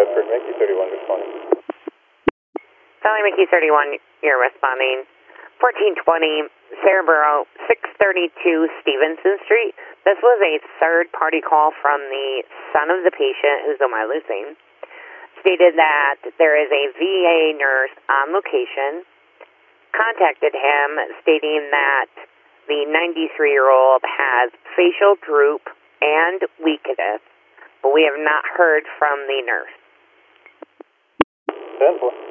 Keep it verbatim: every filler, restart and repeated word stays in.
Hartford, Mickey thirty-one responding. Valley Mickey thirty-one, you're responding. fourteen twenty, Cerebro, six thirty-two Stevenson Street. This was a third-party call from the son of the patient who's omalizing. Stated that there is a V A nurse on location. Contacted him stating that the ninety-three-year-old has facial droop and weakness, but we have not heard from the nurse. Simple.